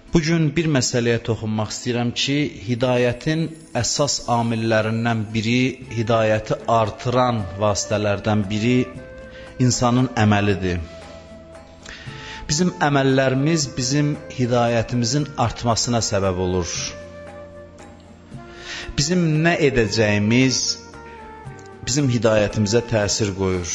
Bugün bir məsələyə toxunmaq istəyirəm ki, hidayətin əsas amillərindən biri, hidayəti artıran vasitələrdən biri insanın əməlidir. Bizim əməllərimiz bizim hidayətimizin artmasına səbəb olur. Bizim nə edəcəyimiz bizim hidayətimizə təsir qoyur.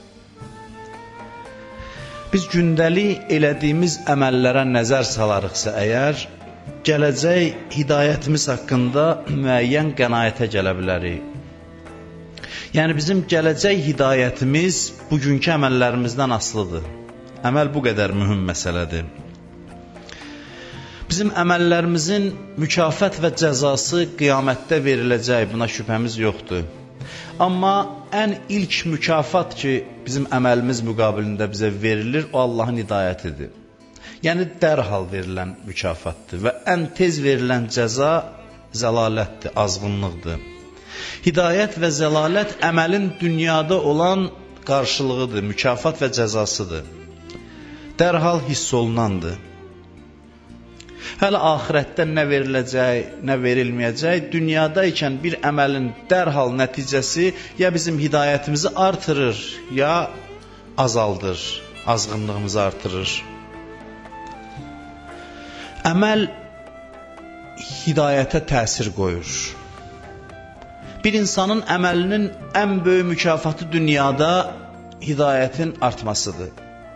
Biz gündəlik elədiyimiz əməllərə nəzər salarıqsa əgər, gələcək hidayətimiz haqqında müəyyən qənaətə gələ bilərik. Yəni bizim gələcək hidayətimiz bugünkü əməllərimizdən asılıdır. Əməl bu qədər mühüm məsələdir. Bizim əməllərimizin mükafat və cəzası qiyamətdə veriləcək, buna şübhəmiz yoxdur. Amma ən ilk mükafat ki, bizim əməlimiz müqabilində bizə verilir, o Allahın hidayətidir. Yəni, dərhal verilən mükafatdır və ən tez verilən cəza zəlalətdir, azğınlıqdır. Hidayət və zəlalət əməlin dünyada olan qarşılığıdır, mükafat və cəzasıdır. Dərhal hiss olunandır. Hələ axirətdə nə veriləcək, nə verilməyəcək, dünyada ikən bir əməlin dərhal nəticəsi ya bizim hidayətimizi artırır, ya azaldır, azğınlığımızı artırır. Əməl hidayətə təsir qoyur. Bir insanın əməlinin ən böyük mükafatı dünyada hidayətin artmasıdır.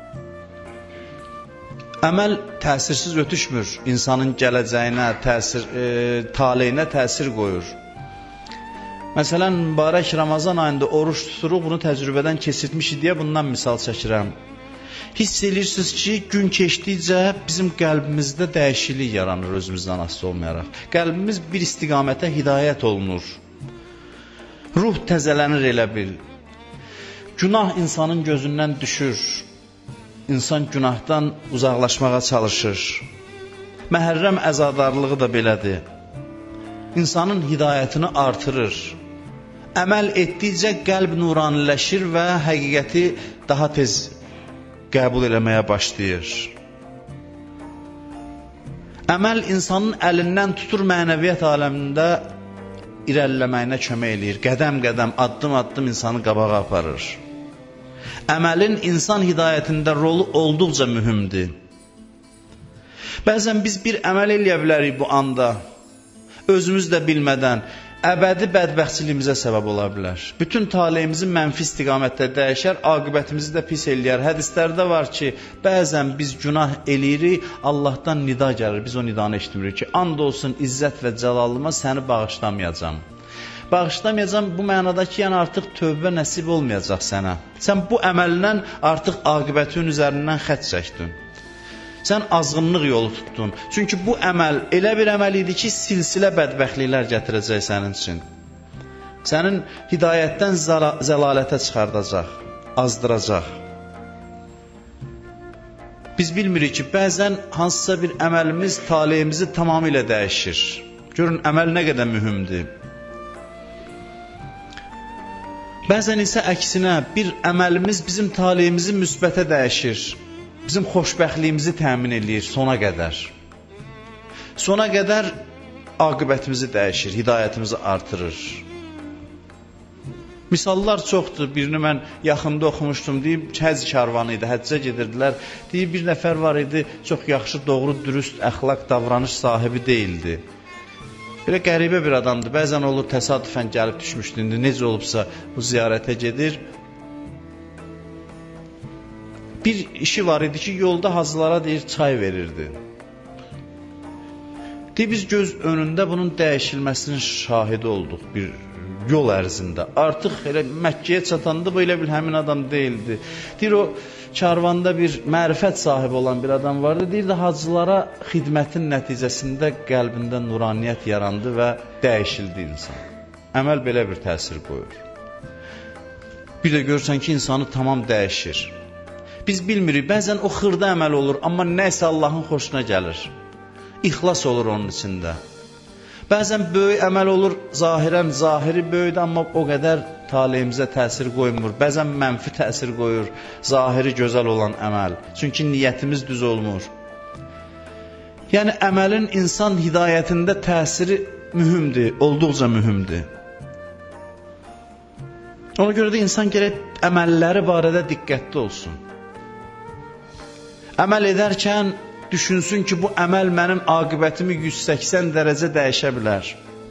Əməl təsirsiz ötüşmür, insanın gələcəyinə, taleyinə təsir qoyur. Məsələn, mübarək Ramazan ayında oruç tuturuq, bunu təcrübədən keçirtmişik deyə bundan misal çəkirəm. Hiss edirsiniz ki, gün keçdikcə bizim qəlbimizdə dəyişiklik yaranır özümüzdən asılı olmayaraq. Qəlbimiz bir istiqamətə hidayət olunur. Ruh təzələnir elə bil. Günah insanın gözündən düşür. İnsan günahdan uzaqlaşmağa çalışır. Məhərrəm əzadarlığı da belədir. İnsanın hidayətini artırır. Əməl etdikcə qəlb nuraniləşir və həqiqəti daha tez qəbul eləməyə başlayır. Əməl insanın əlindən tutur mənəviyyat aləmində irəliləməyinə kömək eləyir. Qədəm-qədəm, addım-addım insanı qabağa aparır. Əməlin insan hidayətində rolu olduqca mühümdür. Bəzən biz bir əməl eləyə bilərik bu anda, özümüz də bilmədən, əbədi bədbəxtçiliyimizə səbəb ola bilər. Bütün taleyimizi mənfi istiqamətdə dəyişər, aqibətimizi də pis eləyər. Hədislərdə var ki, bəzən biz günah eləyirik, Allahdan nida gəlir, biz o nidanı eşitmirik ki, and olsun izzət və cəlalıma səni bağışlamayacam. Bağışlamayacam bu mənada ki, yəni artıq tövbə nəsib olmayacaq sənə. Sən bu əməllə artıq aqibətin üzərindən xət çəkdin. Sən azğınlıq yolu tutdun. Çünki bu əməl elə bir əməl idi ki, silsilə bədbəxtliklər gətirəcək sənin üçün. Sənin hidayətdən zəlalətə çıxardacaq, azdıracaq. Biz bilmirik ki, bəzən hansısa bir əməlimiz taleyimizi tamamilə dəyişir. Görün, əməl nə qədər mühümdür. Bəzən isə əksinə bir əməlimiz bizim taleyimizi müsbətə dəyişir. Bizim xoşbəxtliyimizi təmin edir sona qədər. Sona qədər aqibətimizi dəyişir, hidayətimizi artırır. Misallar çoxdur. Birini mən yaxında oxumuşdum. Deyib, həc karvanı idi, həccə gedirdilər. Deyib, bir nəfər var idi, çox yaxşı, doğru, dürüst, əxlaq, davranış sahibi deyildi. Belə qəribə bir adamdır. Bəzən olur, təsadüfən gəlib düşmüşdü. İndi necə olubsa bu ziyarətə gedir. Bir işi var idi ki, yolda hacılara deyir, çay verirdi. Deyir, biz göz önündə bunun dəyişilməsinin şahidi olduq bir yol ərzində. Artıq elə Məkkəyə çatanda bu elə bil həmin adam deyildi. Deyir, o karvanda bir mərifət sahibi olan bir adam vardı. Deyir də hacılara xidmətin nəticəsində qəlbində nuraniyyət yarandı və dəyişildi insan. Əməl belə bir təsir qoyur. Bir də görsən ki, insanı tamam dəyişir. Biz bilmirik, bəzən o xırda əməl olur, amma nəsə Allahın xoşuna gəlir. İxlas olur onun içində. Bəzən böyük əməl olur, zahirən, zahiri böyüdür, amma o qədər taleyimizə təsir qoymur. Bəzən mənfi təsir qoyur, zahiri gözəl olan əməl. Çünki niyyətimiz düz olmur. Yəni əməlin insan hidayətində təsiri mühümdür, olduqca mühümdür. Ona görə də insan gərək əməlləri barədə diqqətli olsun. Əməl edərkən düşünsün ki, bu əməl mənim aqibətimi 180 dərəcə dəyişə bilər.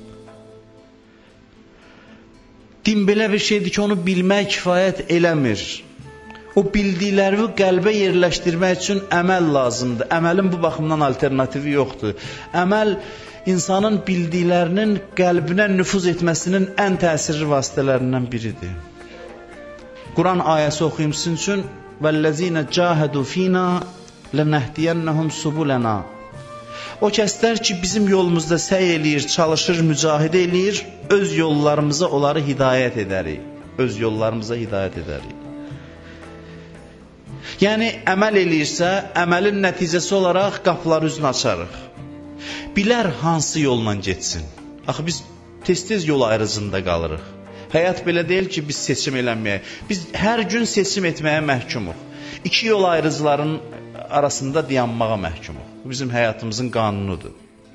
Din belə bir şeydir ki, onu bilmək kifayət eləmir. O bildiklərini qəlbə yerləşdirmək üçün əməl lazımdır. Əməlin bu baxımdan alternativi yoxdur. Əməl insanın bildiklərinin qəlbinə nüfuz etməsinin ən təsirli vasitələrindən biridir. Quran ayəsi oxuyum sizin üçün. وَالَّذِينَ جَاهَدُوا فِينَا لَنَهْدِيَنَّهُمْ سُبُلَنَا. O kəslər ki, bizim yolumuzda səy eləyir, çalışır, mücahidə eləyir, öz yollarımıza onları hidayət edərik. Öz yollarımıza hidayət edərik. Yəni, əməl eləyirsə, əməlin nəticəsi olaraq qapıları üzünü açarıq. Bilər hansı yolla getsin. Axı, biz tez-tez yol ayrıcında qalırıq. Həyat belə deyil ki, biz seçim eləməyək. Biz hər gün seçim etməyə məhkumuq. İki yol ayrıcıların arasında dayanmağa məhkumuq. Bu bizim həyatımızın qanunudur.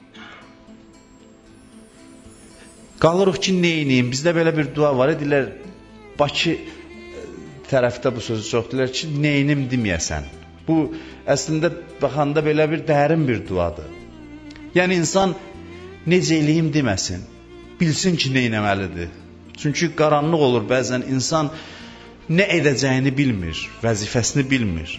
Qalırıq ki, neyiniyim? Bizdə belə bir dua var. Deyirlər, Bakı tərəfdə bu sözü çox deyirlər ki, neyinim deməyəsən. Bu, əslində, baxanda belə bir dərin bir duadır. Yəni, insan necə eləyim deməsin. Bilsin ki, neynəməlidir. Çünki qaranlıq olur bəzən, insan nə edəcəyini bilmir, vəzifəsini bilmir.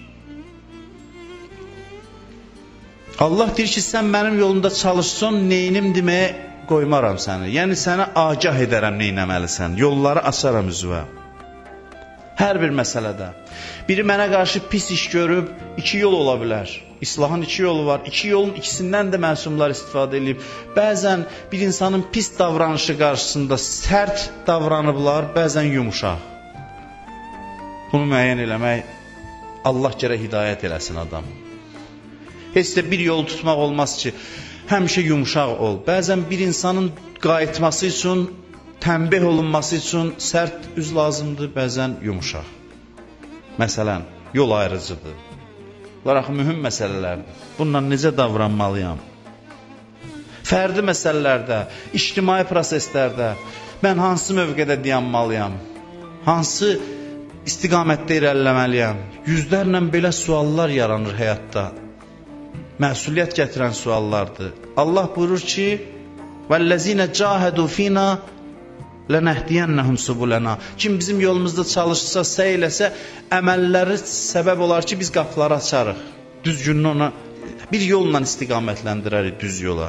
Allah deyir ki, sən mənim yolumda çalışsan, neyinim deməyə qoymaram səni. Yəni, sənə agah edərəm neynəməlisən, yolları açaram üzvə. Hər bir məsələdə. Biri mənə qarşı pis iş görüb, iki yol ola bilər. İslahın iki yolu var. İki yolun ikisindən də məsumlar istifadə edib. Bəzən bir insanın pis davranışı qarşısında sərt davranıblar, bəzən yumuşaq. Bunu müəyyən eləmək, Allah gərək hidayət eləsin adam. Heç də bir yol tutmaq olmaz ki, həmişə yumuşaq ol. Bəzən bir insanın qayıtması üçün, tənbih olunması üçün sərt üz lazımdır, bəzən yumuşaq. Məsələn, yol ayrıcıdır. Bunlar axı mühüm məsələlərdir. Bununla necə davranmalıyam? Fərdi məsələlərdə, ictimai proseslərdə mən hansı mövqedə dayanmalıyam? Hansı istiqamətdə irəliləməliyəm? Yüzlərlə belə suallar yaranır həyatda. Məsuliyyət gətirən suallardır. Allah buyurur ki, وَالَّذِينَ جَاهَدُوا فِينَا لَنَهْدِيَنَّهُمْ سُبُلَنَا. Kim bizim yolumuzda çalışsa, səy eləsə, əməlləri səbəb olar ki, biz qapıları açarıq. Düzgününü ona bir yolla istiqamətləndirərik, düz yola.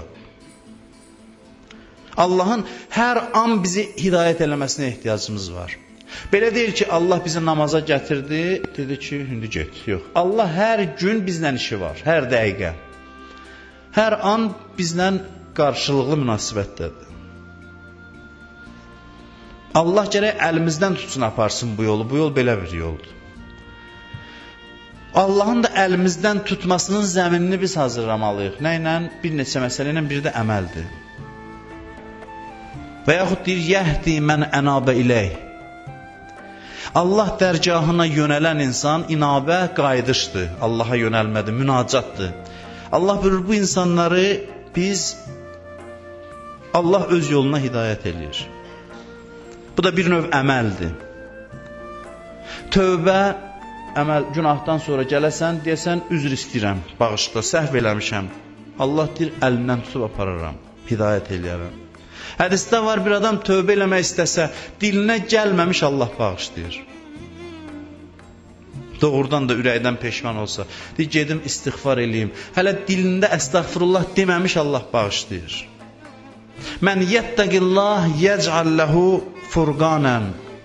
Allahın hər an bizi hidayət eləməsinə ehtiyacımız var. Belə deyil ki, Allah bizi namaza gətirdi, dedi ki, indi get. Yox. Allah hər gün bizlə işi var, hər dəqiqə. Hər an bizlə qarşılıqlı münasibətdədir. Allah gərək əlimizdən tutsun, aparsın bu yolu. Bu yol belə bir yoldur. Allahın da əlimizdən tutmasının zəminini biz hazırlamalıyıq. Nə ilə? Bir neçə məsələ ilə, biri də əməldir. Və yaxud deyir, yəhdi mən ənabə iləyh. Allah dərgahına yönələn insan inabə qayıdışdır. Allaha yönəlmədir, münacatdır. Allah buyurur, bu insanları Allah öz yoluna hidayət edir. Bu da bir növ əməldir. Tövbə, əməl, günahdan sonra gələsən, deyəsən, üzr istəyirəm, bağışla, səhv eləmişəm. Allah deyir, əlindən tutub apararam, hidayət eləyərəm. Hədisdə var, bir adam tövbə eləmək istəsə, dilinə gəlməmiş Allah bağışlayır. Doğrudan da ürəkdən peşman olsa, deyir, gedim istiğfar eləyim. Hələ dilində əstəğfirullah deməmiş Allah bağışlayır. Mən yəttəqillah yəc'alləhu furqanən.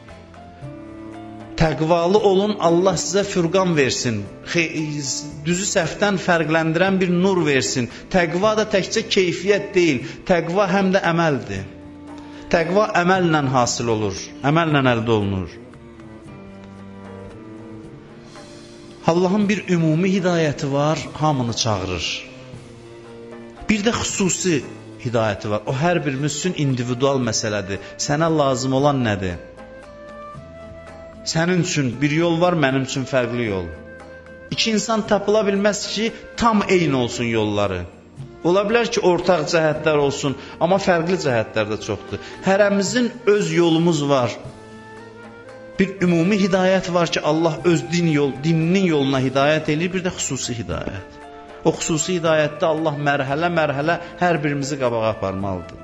Təqvalı olun, Allah sizə furqan versin. Düzü səhvdən fərqləndirən bir nur versin. Təqva da təkcə keyfiyyət deyil, təqva həm də əməldir. Təqva əməllə hasil olur, əməllə əldə olunur. Allahın bir ümumi hidayəti var, hamını çağırır. Bir də xüsusi hidayəti var. O hər birimiz üçün individual məsələdir. Sənə lazım olan nədir? Sənin üçün bir yol var, mənim üçün fərqli yol. İki insan tapıla bilməz ki, tam eyni olsun yolları. Ola bilər ki, ortaq cəhətlər olsun, amma fərqli cəhətlər də çoxdur. Hərəmizin öz yolumuz var. Bir ümumi hidayət var ki, Allah öz dininin yoluna hidayət edir, bir də xüsusi hidayət. O xüsusi hidayətdə Allah mərhələ-mərhələ hər birimizi qabağa aparmalıdır.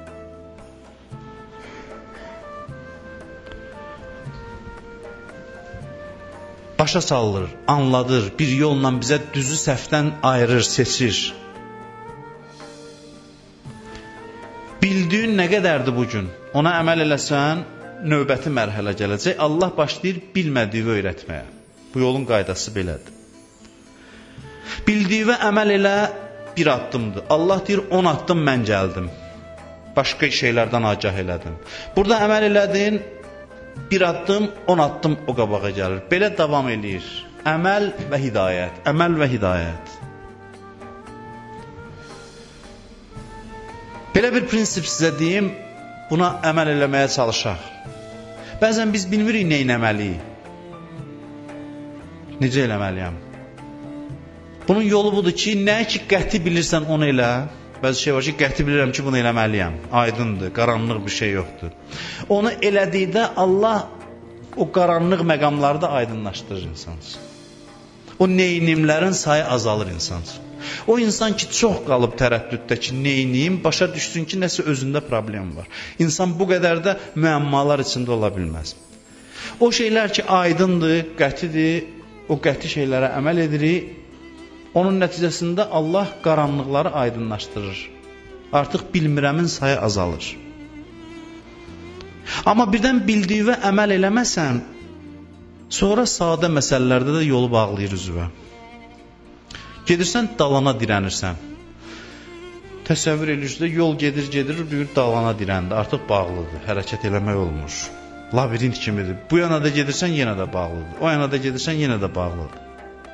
Başa salır, anladır, bir yolla bizə düzü səhvdən ayırır, seçir. Bildiyin nə qədərdir bugün? Ona əməl eləsən, növbəti mərhələ gələcək. Allah başlayır bilmədiyi öyrətməyə. Bu yolun qaydası belədir. Bildiyi və əməl elə bir addımdır. Allah deyir 10 addım mən gəldim. Başqa şeylərdən agah elədim. Burada əməl elədin, bir addım, 10 addım o qabağa gəlir. Belə davam eləyir. Əməl və hidayət, əməl və hidayət. Belə bir prinsip sizə deyim, buna əməl eləməyə çalışaq. Bəzən biz bilmirik nə etməliyik. Necə eləməliyəm? Bunun yolu budur ki, nəyə ki qəti bilirsən onu elə. Bəzi şey var ki, qəti bilirəm ki, bunu eləməliyəm. Aydındır, qaranlıq bir şey yoxdur. Onu elədikdə Allah o qaranlıq məqamları da aydınlaşdırır insan üçün. O neyinimlərin sayı azalır insan üçün. O insan ki, çox qalıb tərəddüddə ki, neyiniyim, başa düşsün ki, nəsə özündə problem var. İnsan bu qədər də müəmmalar içində ola bilməz. O şeylər ki, aydındır, qətidir, o qəti şeylərə əməl edirik, onun nəticəsində Allah qaranlıqları aydınlaşdırır. Artıq bilmirəmin sayı azalır. Amma birdən bildiyi və əməl eləməsən, sonra sadə məsələlərdə də yolu bağlayır üzvə. Gedirsən, dalana dirənirsən. Təsəvvür edirsən, yol gedir, bir dalana dirəndi, artıq bağlıdır, hərəkət eləmək olmur. Labirint kimidir. Bu yana da gedirsən, yenə də bağlıdır. O yana da gedirsən, yenə də bağlıdır.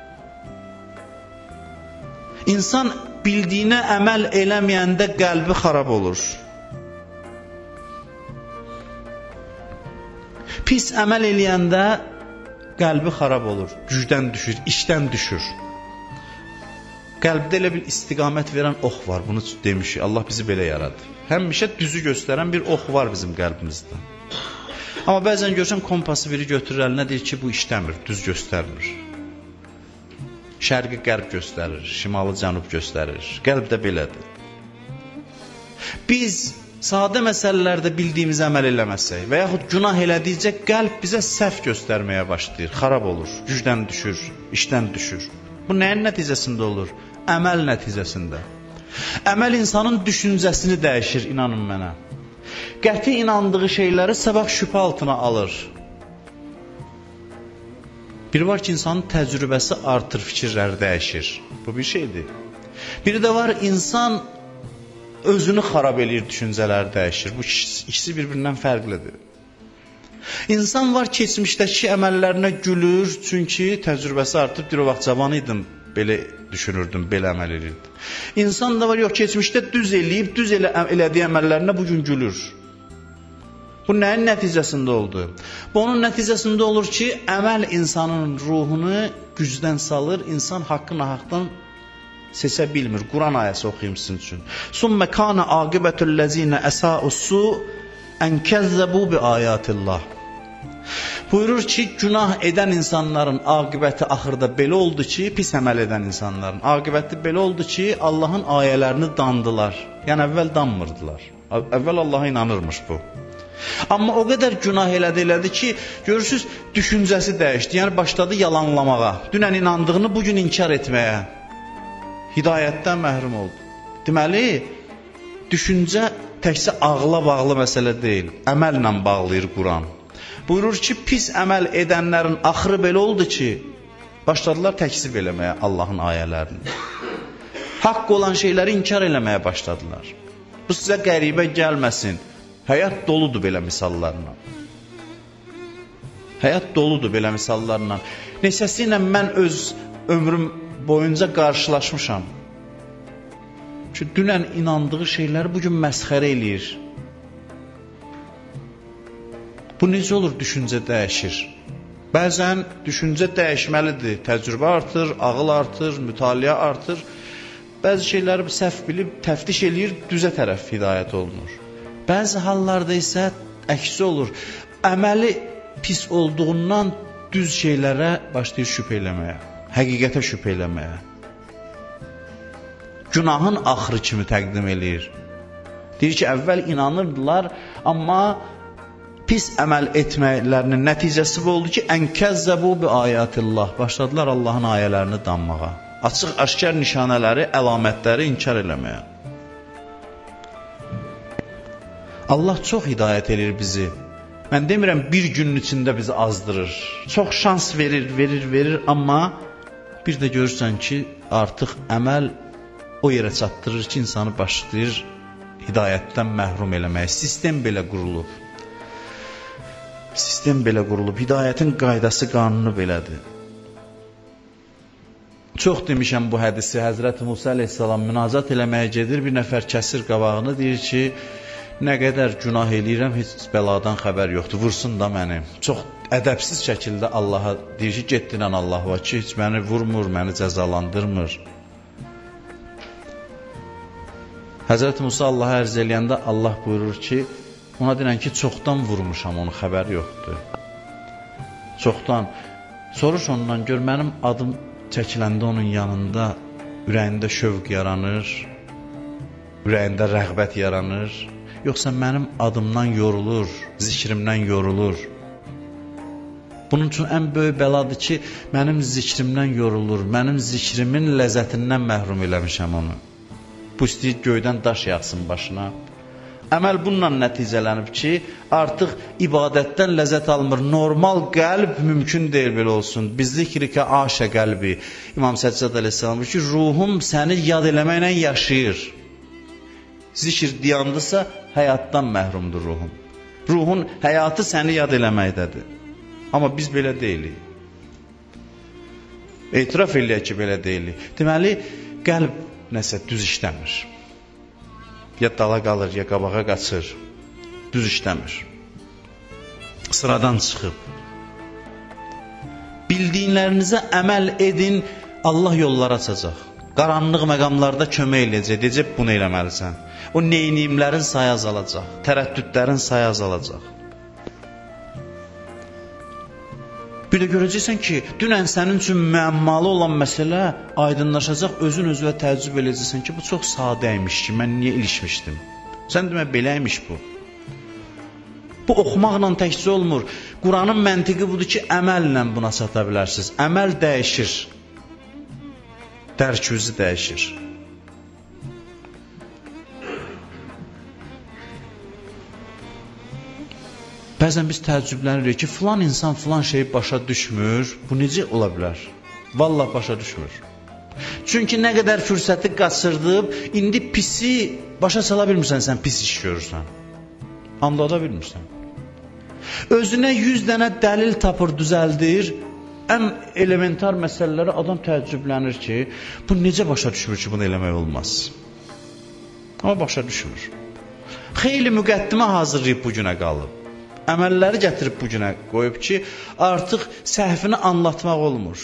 İnsan bildiyinə əməl eləməyəndə qəlbi xarab olur. Pis əməl eləyəndə qəlbi xarab olur, gücdən düşür, işdən düşür. Qəlbdə elə bir istiqamət verən ox var, bunu demişik, Allah bizi belə yaradı. Həmişə düzü göstərən bir ox var bizim qəlbimizdə. Amma bəzən görsən kompası biri götürür əlinə, deyir ki, bu işləmir, düz göstərmir. Şərqi qərb göstərir, şimalı cənub göstərir. Qəlb də belədir. Biz sadə məsələlərdə bildiyimiz əməl eləməsək və yaxud günah elədikcə qəlb bizə səhv göstərməyə başlayır, xarab olur, gücdən düşür, işdən düşür. Bu nəyin nəticəsində olur? Əməl nəticəsində. Əməl insanın düşüncəsini dəyişir, inanın mənə. Qəti inandığı şeyləri səbəb şübhə altına alır. Biri var ki, insanın təcrübəsi artır, fikirləri dəyişir. Bu bir şeydir. Biri də var, insan özünü xarab eləyir, düşüncələri dəyişir. Bu ikisi bir-birindən fərqlidir. İnsan var, keçmişdəki əməllərinə gülür, çünki təcrübəsi artıb, bir o vaxt cavan idim, belə düşünürdüm, belə əməl edirdim. İnsan da var, yox, keçmişdə düz eləyib, düz elədiyi əməllərinə bugün gülür. Bu nəyin nəticəsində oldu? Bu onun nəticəsində olur ki, əməl insanın ruhunu gücdən salır, insan haqqı nahaqdan seçə bilmir. Quran ayəsi oxuyum sizin üçün. Sümmə kana aqibətüllezine əsa'ussu ən kəzzəbu bi ayatillah. Buyurur ki, günah edən insanların aqibəti axırda belə oldu ki, pis əməl edən insanların aqibəti belə oldu ki, Allahın ayələrini dandılar. Yəni əvvəl danmırdılar. Əvvəl Allaha inanırmış bu. Amma o qədər günah elədi ki, görürsünüz, düşüncəsi dəyişdi. Yəni başladı yalanlamağa. Dünən inandığını bugün inkar etməyə. Hidayətdən məhrum oldu. Deməli, düşüncə təkcə ağla bağlı məsələ deyil, əməllə bağlayır Quran. Buyurur ki, pis əməl edənlərin axırı belə oldu ki, başladılar təkzib eləməyə Allahın ayələrini. Haqq olan şeyləri inkar eləməyə başladılar. Bu sizə qəribə gəlməsin. Həyat doludur belə misallarla. Həyat doludur belə misallarla. Neçəsi ilə mən öz ömrüm boyunca qarşılaşmışam. Ki, dünən inandığı şeyləri bugün məsxərə eləyir. Bu necə olur? Düşüncə dəyişir. Bəzən düşüncə dəyişməlidir. Təcrübə artır, ağıl artır, mütaliə artır. Bəzi şeyləri səhv bilib, təftiş eləyir, düzə tərəf hidayət olunur. Bəzi hallarda isə əksi olur. Əməli pis olduğundan düz şeylərə başlayır şübhə eləməyə, həqiqətə şübhə eləməyə. Günahın axırı kimi təqdim eləyir. Deyir ki, əvvəl inanırdılar, amma pis əməl etməklərinin nəticəsi bu oldu ki, ənkəzzəbu bi ayətillah. Başladılar Allahın ayələrini danmağa. Açıq, aşkar nişanələri, əlamətləri inkar eləməyə. Allah çox hidayət edir bizi. Mən demirəm, bir günün içində bizi azdırır. Çox şans verir, amma bir də görürsən ki, artıq əməl o yerə çatdırır ki, insanı başlayır hidayətdən məhrum eləməyə. Sistem belə qurulub. Sistem belə qurulub. Hidayətin qaydası, qanunu belədir. Çox demişəm bu hədisi. Həzrəti Musa əleyhissalam münacat eləməyə gedir. Bir nəfər kəsir qabağını, deyir ki, nə qədər günah eləyirəm, heç bəladan xəbər yoxdur. Vursun da məni. Çox ədəbsiz şəkildə Allaha deyir ki, getdirən Allah var ki, heç məni vurmur, məni cəzalandırmır. Həzrəti Musa Allaha ərz eləyəndə Allah buyurur ki, ona deyən ki, çoxdan vurmuşam, onun xəbəri yoxdur. Çoxdan. Soruş ondan, gör, mənim adım çəkiləndə onun yanında ürəyində şövq yaranır, ürəyində rəğbət yaranır, yoxsa mənim adımdan yorulur, zikrimdən yorulur. Bunun üçün ən böyük bəladır ki, mənim zikrimdən yorulur, mənim zikrimin ləzzətindən məhrum eləmişəm onu. Bu istəyir göydən daş yağsın başına. Əməl bununla nəticələnib ki, artıq ibadətdən ləzzət almır. Normal qəlb mümkün deyil belə olsun. Bizzikri aşə qəlbi. İmam Səccad əleyhissalam ki, ruhum səni yad eləməklə yaşayır. Zikr diyandısa, həyatdan məhrumdur ruhum. Ruhun həyatı səni yad eləməkdədir. Amma biz belə deyilik. Etiraf eləyək ki, belə deyilik. Deməli, qəlb nəsə düz işləmir. Ya dala qalır, ya qabağa qaçır. Düz işləmir. Sıradan çıxıb. Bildiyinlərinizə əməl edin, Allah yollar açacaq. Qaranlıq məqamlarda kömək eləyəcək, deyəcək, bunu eləməlisən. O neyniyimlərin sayı azalacaq, tərəddüdlərin sayı azalacaq. Bir də görəcəksən ki, dünən sənin üçün müəmmalı olan məsələ aydınlaşacaq, özün özünə təəccüb eləyəcəksən ki, bu çox sadəymiş ki, mən niyə ilişmişdim? Sən demə, beləymiş bu. Bu oxumaqla təkcə olmur. Quranın məntiqi budur ki, əməllə buna çata bilərsiniz. Əməl dəyişir. Dərk-üzü dəyişir. Bəzən biz təəccüblənirik ki, filan insan filan şeyi başa düşmür, bu necə ola bilər? Vallahi başa düşmür. Çünki nə qədər fürsəti qaçırdıb, indi pisi başa sala bilmirsən, sən pis iş görürsən. Anlada bilmirsən. Özünə 100 dənə dəlil tapır, düzəldir, ən elementar məsələləri adam təəccüblənir ki, bu necə başa düşmür ki, bunu eləmək olmaz. Amma başa düşmür. Xeyli müqəddimə hazırlayıb bu günə qalıb. Əməlləri gətirib bu günə qoyub ki, artıq səhvini anlatmaq olmur.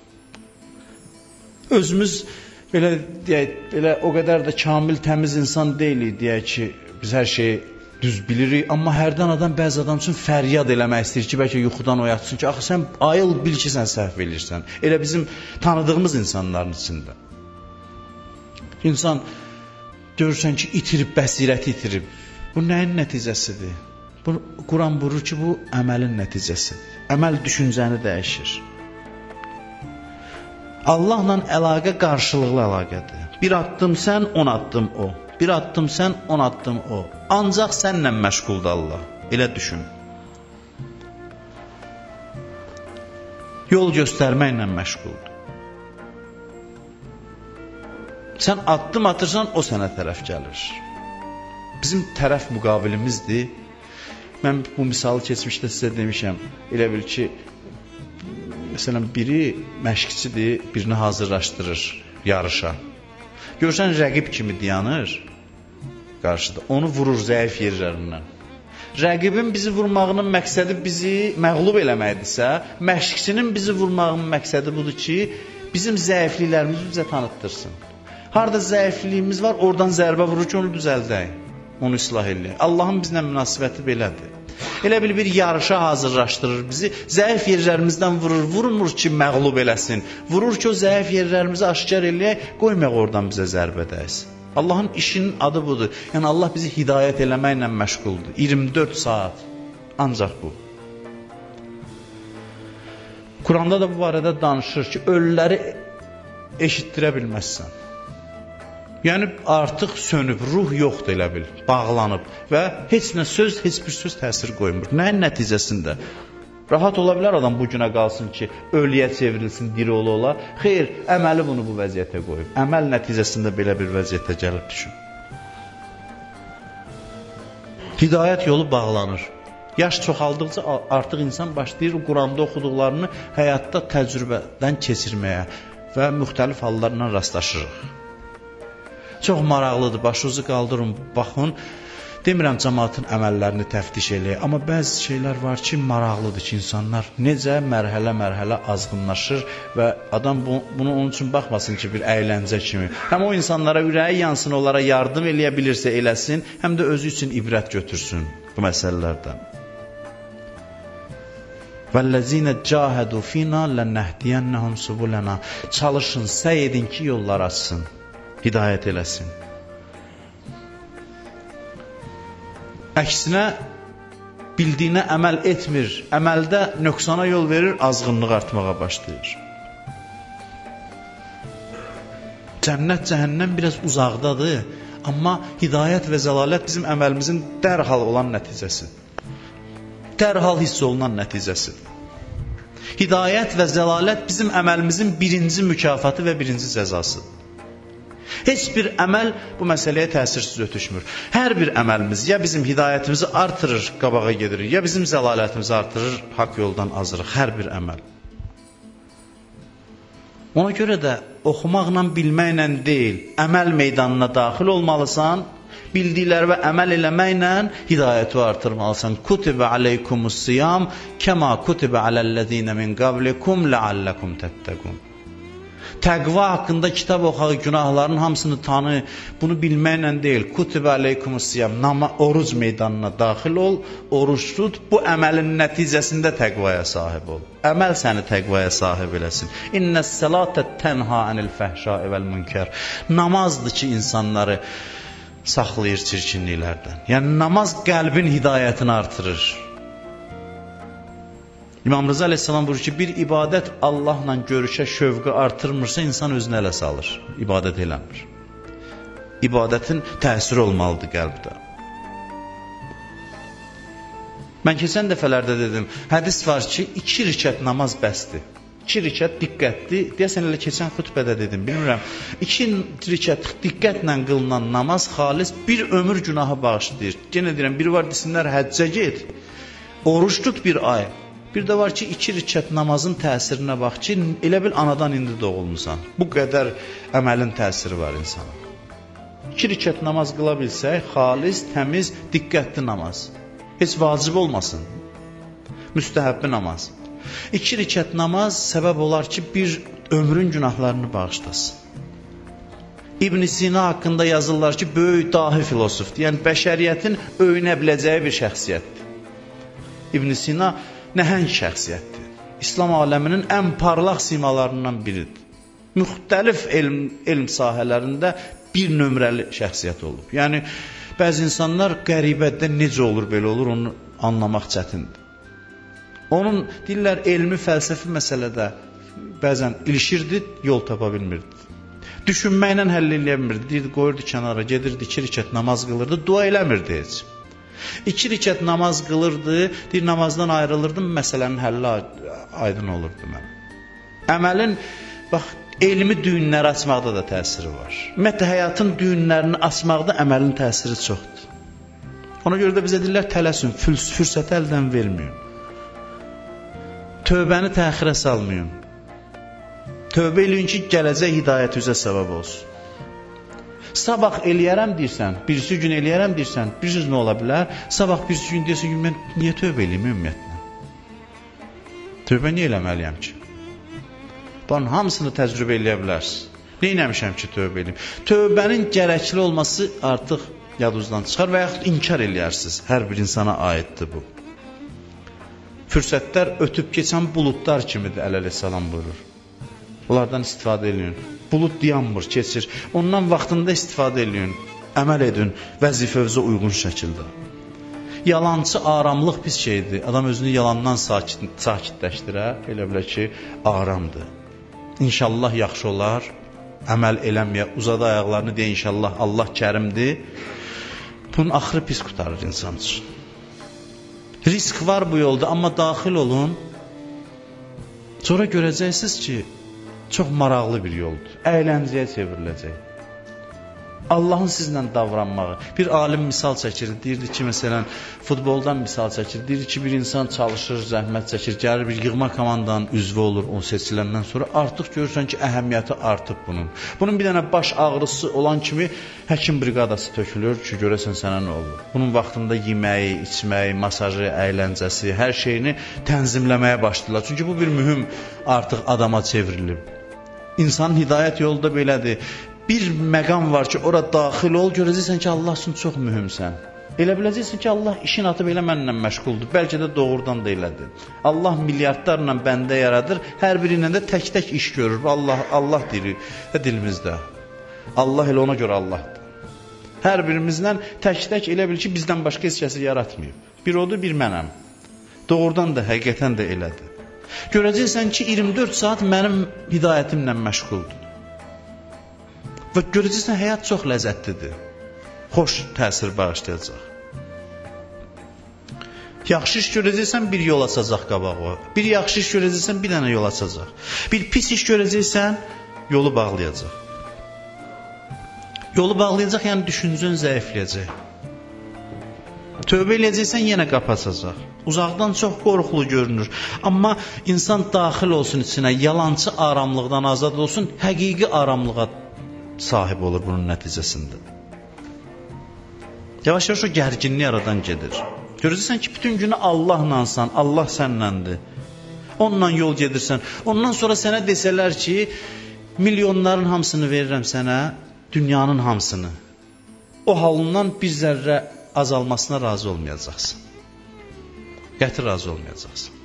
Özümüz belə deyək, belə o qədər də kamil, təmiz insan deyilik deyək ki, biz hər şeyi düz bilirik, amma hərdən adam bəzi adam üçün fəryad eləmək istəyir ki, bəlkə yuxudan oyatsın ki, axı sən ayıl bil ki, sən səhv eləyirsən. Elə bizim tanıdığımız insanların içində. İnsan görürsən ki, itirib, bəsirəti itirib. Bu nəyin nəticəsidir? Quran buyurur ki, bu əməlin nəticəsidir. Əməl düşüncəni dəyişir. Allahla əlaqə qarşılıqlı əlaqədir. Bir addım sən, 10 addım o. Bir addım sən, 10 addım o. Ancaq sənlə məşğuldur Allah. Elə düşün. Yol göstərməklə məşğuldur. Sən addım atırsan, o sənə tərəf gəlir. Bizim tərəf müqabilimizdir. Mən bu misalı keçmişdə sizə demişəm. Elə bil ki, məsələn, biri məşqçidir, birini hazırlaşdırır yarışa. Görürsən, rəqib kimi dayanır qarşıda. Onu vurur zəif yerlərindən. Rəqibin bizi vurmağının məqsədi bizi məğlub eləməkdirsə, məşqçinin bizi vurmağının məqsədi budur ki, bizim zəifliklərimizi bizə tanıtdırsın. Harda zəifliyimiz var, oradan zərbə vurur ki, onu düzəldək, onu islah eləyək. Allahın bizlə münasibəti belədir. Elə bir yarışa hazırlaşdırır bizi, zəif yerlərimizdən vurmur ki, məğlub eləsin, vurur ki, o zəif yerlərimizi aşkar eləyək, qoymayaq oradan bizə zərbə dəysin. Allahın işinin adı budur. Yəni Allah bizi hidayət eləməklə məşğuldur. 24 saat. Ancaq bu. Quranda da bu barədə danışır ki, ölüləri eşitdirə bilməzsən. Yəni artıq sönüb, ruh yoxdur elə bil, bağlanıb və heç bir söz təsir qoymur. Nəyin nəticəsində? Rahat ola bilər adam bu günə qalsın ki, ölüyə çevrilsin, diri ola. Xeyr, əməli bunu bu vəziyyətə qoyub. Əməl nəticəsində belə bir vəziyyətə gəlib düşün. Hidayət yolu bağlanır. Yaş çoxaldıqca artıq insan başlayır Quranda oxuduqlarını həyatda təcrübədən keçirməyə və müxtəlif hallarla rastlaşırıq. Çox maraqlıdır, başınızı qaldırın, baxın. Demirəm cəmaatın əməllərini təftiş eləyək, amma bəzi şeylər var ki, maraqlıdır ki, insanlar necə mərhələ-mərhələ azğınlaşır və adam bunu onun üçün baxmasın ki, bir əyləncə kimi. Həm o insanlara ürəyi yansın, onlara yardım eləyə bilirsə eləsin, həm də özü üçün ibrət götürsün bu məsələlərdən. وَالَّذِينَ جَاهَدُوا فِينَا لَنَّهْدِيَنَّهُمْ سُبُلَنَا Çalışın, səy edin ki, yollar açsın, hidayət eləsin. Əksinə, bildiyinə əməl etmir, əməldə nöqsana yol verir, azğınlıq artmağa başlayır. Cənnət, cəhənnəm biraz uzaqdadır, amma hidayət və zəlalət bizim əməlimizin dərhal olan nəticəsi. Dərhal hiss olunan nəticəsi. Hidayət və zəlalət bizim əməlimizin birinci mükafatı və birinci cəzasıdır. Heç bir əməl bu məsələyə təsirsiz ötüşmür. Hər bir əməlimiz ya bizim hidayətimizi artırır, qabağa gedirir, ya bizim zəlalətimizi artırır, haqq yoldan azırıq. Hər bir əməl. Ona görə də oxumaqla, bilməklə deyil, əməl meydanına daxil olmalısan, bildikləri və əməl eləməklə hidayəti artırmalısan. Kutibə aleykumus-siyam kəma kutibə aləl-ləzīnə min qablikum ləalləkum təttəqun. Təqva haqqında kitab oxu, günahların hamısını tanı, bunu bilməklə deyil. Kutibə aleykumus-siyam, oruc meydanına daxil ol, oruç tut, bu əməlin nəticəsində təqvaya sahib ol. Əməl səni təqvaya sahib eləsin. İnnəs-sələtə tənha anil fəhşai vəl-münkər. Namazdır ki, insanları saxlayır çirkinliklərdən. Yəni namaz qəlbin hidayətini artırır. İmam Rıza Aleyhisselam buyurur ki, bir ibadət Allahla görüşə şövqü artırmırsa, insan özünü ələ salır, ibadət eləmir. İbadətin təsiri olmalıdır qəlbdə. Mən keçən dəfələrdə dedim, hədis var ki, 2 rükət namaz bəsdir. 2 rükət diqqətli, deyəsən elə keçən xütbədə dedim, bilmirəm. 2 rükət diqqətlə qılınan namaz xalis bir ömür günahı bağışlayır. Yenə deyirəm, biri var desinlər, həccə get, oruç tut bir ay. Bir də var ki, 2 rükət namazın təsirinə bax ki, elə bil anadan indi doğulmusan. Bu qədər əməlin təsiri var insana. 2 rükət namaz qıla bilsək, xalis, təmiz, diqqətli namaz. Heç vacib olmasın. Müstəhəbbi namaz. 2 rükət namaz səbəb olar ki, bir ömrün günahlarını bağışlasın. İbn Sina haqqında yazırlar ki, böyük dahi filosofdur. Yəni, bəşəriyyətin öyünə biləcəyi bir şəxsiyyətdir. İbn Sina nəhəng şəxsiyyətdir. İslam aləminin ən parlaq simalarından biridir. Müxtəlif elm sahələrində bir nömrəli şəxsiyyət olub. Yəni, bəzi insanlar qəribədə necə olur, belə olur, onu anlamaq çətindir. Onun deyirlər, elmi, fəlsəfi məsələdə bəzən ilişirdi, yol tapa bilmirdi. Düşünməklə həll eləyə bilmirdi. Deyirdi, qoyurdu kənara, gedirdi, 2 rükət namaz qılırdı, dua eləmirdi heç. 2 rükət namaz qılırdı, deyir, namazdan ayrılırdım, məsələnin həlli aydın olurdu mən. Əməlin, bax, elmi düyünləri açmaqda da təsiri var. Ümumiyyətlə, həyatın düyünlərini açmaqda əməlin təsiri çoxdur. Ona görə də bizə deyirlər, tələsin, fürsəti əldən verməyin. Tövbəni təxirə salmayın. Tövbə eləyin ki, gələcək hidayət üzə səbəb olsun. Sabah eləyərəm deyirsən, birisi gün eləyərəm deyirsən, bilirsiniz nə ola bilər? Sabah birisi gün deyirsən ki, mən niyə tövbə eləyim ümumiyyətlə? Tövbə niyə eləməliyəm ki? Bunun hamısını təcrübə eləyə bilərsiniz. Neynəmişəm ki, tövbə edeyim? Tövbənin gərəkli olması artıq yadınızdan çıxar və yaxud inkar eləyərsiniz. Hər bir insana aiddir bu. Fürsətlər ötüb keçən buludlar kimidir, əleyhissalam buyurur. Bunlardan istifadə edin. Bulud dayanmır, keçir. Ondan vaxtında istifadə edin. Əməl edin vəzifənizə uyğun şəkildə. Yalancı aramlıq pis şeydir. Adam özünü yalandan sakitləşdirər, elə bilər ki, aramdır. İnşallah yaxşı olar. Əməl eləməyə, uzadı ayaqlarını deyə inşallah Allah kərimdir. Bunun axırı pis qutarır insan üçün. Risk var bu yolda, amma daxil olun. Sonra görəcəksiniz ki, çox maraqlı bir yoldur. Əyləncəyə çevriləcək. Allahın sizlə davranmağı. Bir alim misal çəkir, deyirdi ki, məsələn, futboldan misal çəkir. Deyirdi ki, bir insan çalışır, zəhmət çəkir, gəlir bir yığma komandanın üzvü olur, o seçiləndən sonra artıq görürsən ki, əhəmiyyəti artıb bunun. Bunun bir dənə baş ağrısı olan kimi həkim briqadası tökülür ki, görəsən sənə nə olur. Bunun vaxtında yeməyi, içməyi, masajı, əyləncəsi, hər şeyini tənzimləməyə başlayırlar. Çünki bu bir mühüm artıq adama çevrilib. İnsanın hidayət yolu da belədir. Bir məqam var ki, ora daxil ol, görəcəksən ki, Allah üçün çox mühümsən. Elə biləcəksən ki, Allah işin atıb elə mənlə məşğuldur. Bəlkə də doğrudan da elədir. Allah milyardlarla bəndə yaradır, hər birindən də tək-tək iş görür. Allah deyir dilimizdə. Allah elə ona görə Allahdır. Hər birimizdən tək-tək elə bil ki, bizdən başqa heç kəsi yaratmayıb. Bir odur, bir mənəm. Doğrudan da, həqiqətən də elədir. Görəcəksən ki, 24 saat mənim hidayətimlə məşğuldur. Və görəcəksən, həyat çox ləzzətlidir. Xoş təsir bağışlayacaq. Yaxşı iş görəcəksən, bir yol açacaq qabağa. Bir yaxşı iş görəcəksən, bir dənə yol açacaq. Bir pis iş görəcəksən, yolu bağlayacaq. Yolu bağlayacaq, yəni düşüncən zəifləyəcək. Tövbə eləyəcəksən, yenə qapı açacaq. Uzaqdan çox qorxulu görünür. Amma insan daxil olsun içinə, yalancı aramlıqdan azad olsun, həqiqi aramlığa sahib olur bunun nəticəsində. Yavaş-yavaş o gərginlik aradan gedir. Görəcəksən ki, bütün günü Allahlansan, Allah sənləndir. Onunla yol gedirsən. Ondan sonra sənə desələr ki, milyonların hamısını verirəm sənə, dünyanın hamısını. O halından bir zərrə azalmasına razı olmayacaqsın. Qəti razı olmayacaqsın.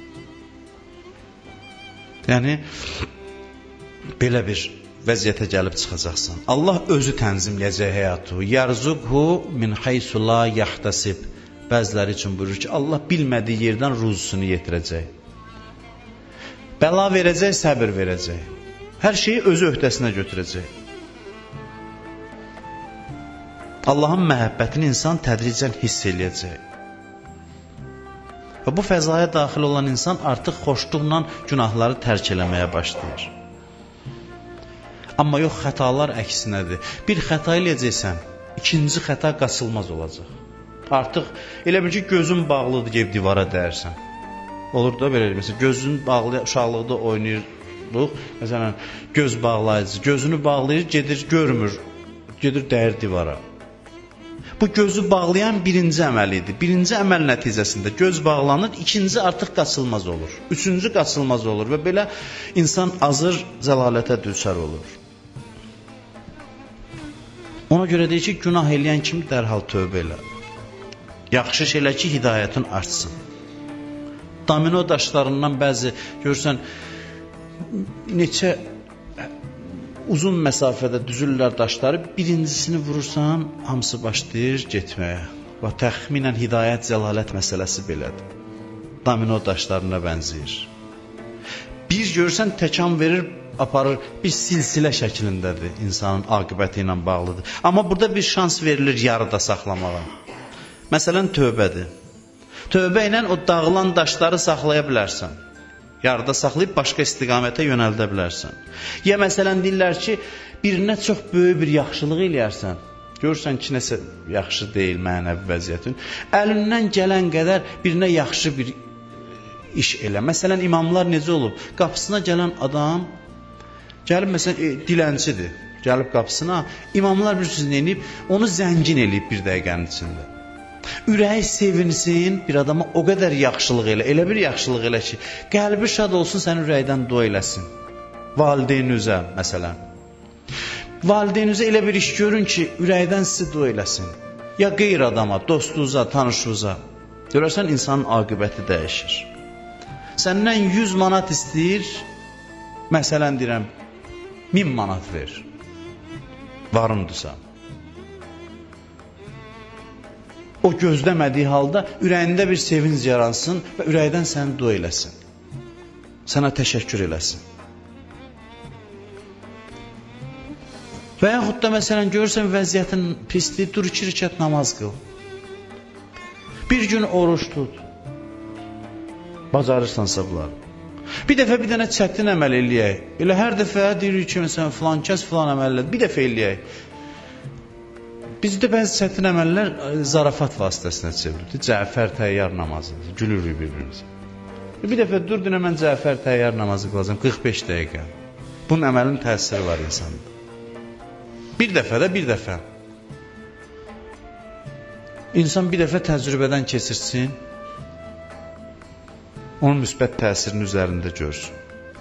Yəni, belə bir vəziyyətə gəlib çıxacaqsan. Allah özü tənzimləyəcək həyatı. Yarzuqhu min haysu la yahtasib. Bəziləri üçün buyurur ki, Allah bilmədiyi yerdən ruzusunu yetirəcək. Bəla verəcək, səbir verəcək. Hər şeyi özü öhdəsinə götürəcək. Allahın məhəbbətini insan tədricən hiss eləyəcək. Və bu fəzaya daxil olan insan artıq xoşluqla günahları tərk eləməyə başlayır. Amma yox, xətalar əksinədir. Bir xəta eləyəcəksən, ikinci xəta qaçılmaz olacaq. Artıq elə bil ki, gözün bağlıdır, gəlib divara dəyərsən. Olur da belə, məsələn, gözün bağlı, uşaqlıqda oynayırıq, məsələn, göz bağlayıcı, gözünü bağlayır, gedir, görmür, gedir, dəyir divara. Bu gözü bağlayan birinci əməl idi. Birinci əməl nəticəsində göz bağlanır, ikinci artıq qaçılmaz olur. Üçüncü qaçılmaz olur və belə insan azır zəlalətə düçar olur. Ona görə deyir ki, günah eləyən kimi dərhal tövbə elə. Yaxşı şeylə ki, hidayətin artsın. Domino daşlarından bəzi, görürsən, neçə uzun məsafədə düzürlər daşları, birincisini vurursan, hamısı başlayır getməyə. Və təxminən hidayət, zəlalət məsələsi belədir. Domino daşlarına bənzəyir. Bir görürsən, təkan verir, aparır, bir silsilə şəklindədir, insanın aqibəti ilə bağlıdır. Amma burada bir şans verilir yarıda saxlamağa. Məsələn, tövbədir. Tövbə ilə o dağılan daşları saxlaya bilərsən. Yarıda saxlayıb başqa istiqamətə yönəldə bilərsən. Ya məsələn, deyirlər ki, birinə çox böyük bir yaxşılıq eləyərsən. Görürsən ki, nəsə yaxşı deyil mənəvi vəziyyətin. Əlindən gələn qədər birinə yaxşı bir iş elə. Məsələn, imamlar necə olub? Qapısına gələn adam, gəlib məsələn, dilənçidir. Gəlib qapısına, imamlar bir sözünü eləyib, onu zəngin eləyib bir dəqiqənin içində. Ürəyi sevinsin, bir adama o qədər yaxşılıq elə bir yaxşılıq elə ki, qəlbi şad olsun, sənin ürəkdən dua eləsin. Valideyn üzə, məsələn. Valideynizə elə bir iş görün ki, ürəkdən sizi dua eləsin. Ya qeyri adama, dostunuza, tanışınıza. Görərsən, insanın aqibəti dəyişir. Səndən 100 manat istəyir, məsələn deyirəm, 1000 manat ver. Varımdırsa. O gözləmədiyi halda ürəyində bir sevinc yaransın və ürəkdən səni dua eləsin. Sənə təşəkkür eləsin. Və yaxud da məsələn görürsən vəziyyətin pisliyi, dur 2 rükət namaz qıl. Bir gün oruç tut. Bacarırsansa bunlar. Bir dəfə bir dənə çətin əməl eləyək. Elə hər dəfə deyirik ki, məsələn filan kəs filan əməl elədi. Bir dəfə eləyək. Bizdə bəzi çətin əməllər zarafat vasitəsinə çevrilir. Cəfər təyyar namazı. Gülürük bir-birimizə. Bir dəfə dur dinə mən Cəfər təyyar namazı qılacam 45 dəqiqə. Bunun əməlin təsiri var insanda. Bir dəfə də bir dəfə. İnsan bir dəfə təcrübədən keçirsin, onun müsbət təsirini üzərində görsün.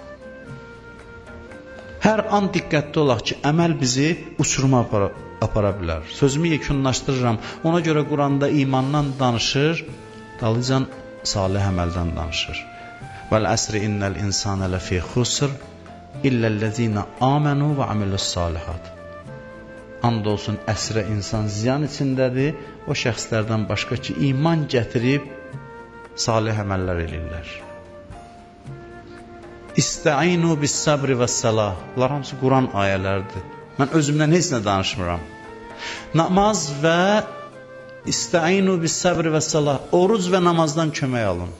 Hər an diqqətli olaq ki, əməl bizi uçuruma apara bilər. Sözümü yekunlaşdırıram. Ona görə Quranda imandan danışır, dalıcan salih əməldən danışır. Vəl əsri innəl insana ləfi xusr illəl-ləzina amenu və amilus salihat. And olsun əsrə insan ziyan içindədir, o şəxslərdən başqa ki, iman gətirib salih əməllər eləyirlər. İstəinu bis-sabri və-səlah. Bunlar hamısı Quran ayələridir. Mən özümdən heç nə danışmıram. Namaz və İstəinu bis-sabri və-səlah. Oruc və namazdan kömək alın.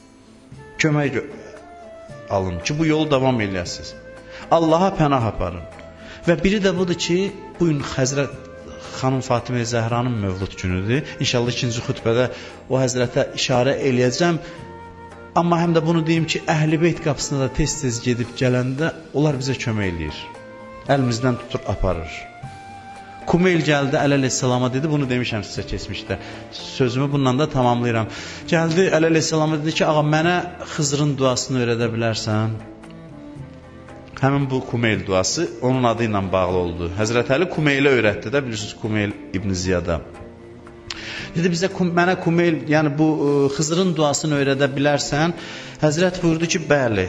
Kömək alın ki, bu yolu davam eləyəsiniz. Allaha pənah aparın. Və biri də budur ki, bugün Həzrət xanım Fatimə Zəhranın mövlud günüdür. İnşallah ikinci xütbədə o həzrətə işarə eləyəcəm. Amma həm də bunu deyim ki, Əhl-i Beyt qapısına da tez-tez gedib gələndə onlar bizə kömək eləyir. Əlimizdən tutur, aparır. Kumeyl gəldi, əleyhissalama dedi, bunu demişəm sizə keçmişdə. Sözümü bundan da tamamlayıram. Gəldi, əleyhissalama dedi ki, ağa, mənə Xızırın duasını öyrədə bilərsən? Həmin bu Kumeyl duası onun adı ilə bağlı oldu. Həzrət Əli Kumeylə öyrətdi də, bilirsiniz Kumeyl İbn Ziyada. Dedi, mənə Kumeyl, yəni bu Xızırın duasını öyrədə bilərsən? Həzrət buyurdu ki, bəli.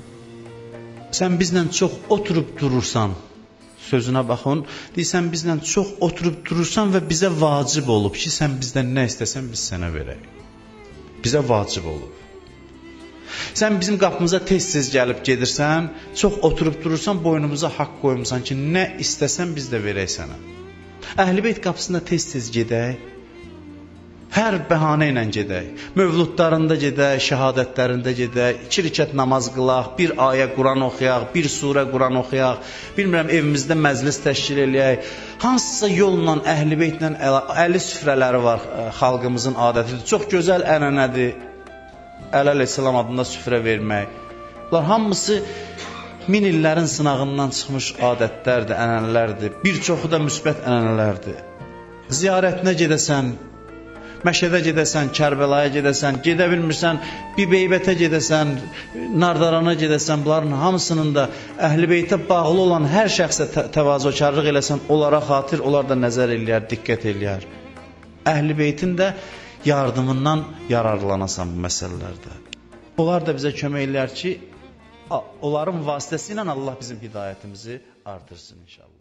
Sən bizlə çox oturub durursan, sözünə baxın, deyirsən bizlə çox oturub durursan və bizə vacib olub ki, sən bizdən nə istəsən biz sənə verək. Bizə vacib olub. Sən bizim qapımıza tez-tez gəlib gedirsən, çox oturub durursan, boynumuza haqq qoymuşsan ki, nə istəsən biz də verək sənə. Əhl-i Beyt qapısında tez-tez gedək, hər bəhanə ilə gedək. Mövludlarında gedək, şəhadətlərində gedək, 2 rükət namaz qılaq, 1 ayə Quran oxuyaq, 1 surə Quran oxuyaq, bilmirəm evimizdə məclis təşkil eləyək. Hansısa yolla Əhl-i Beytlə əli süfrələri var xalqımızın adətidir. Çox gözəl ənənədir. Əleyhissalam adında süfrə vermək. Bunlar hamısı 1000 illərin sınağından çıxmış adətlərdir, ənənələrdir. Bir çoxu da müsbət ənənələrdir. Ziyarətinə gedəsən, Məşədə gedəsən, Kərbəlaya gedəsən, gedə bilmirsən, Bibeybətə gedəsən, Nardarana gedəsən, bunların hamısının da Əhl-i Beytə bağlı olan hər şəxsə təvazökarlıq eləsən, onlara xatir, onlar da nəzər eləyər, diqqət eləyər. Əhl-i Beytin də yardımından yararlanasan bu məsələlərdə. Onlar da bizə kömək eləyər ki, onların vasitəsi ilə Allah bizim hidayətimizi artırsın inşallah.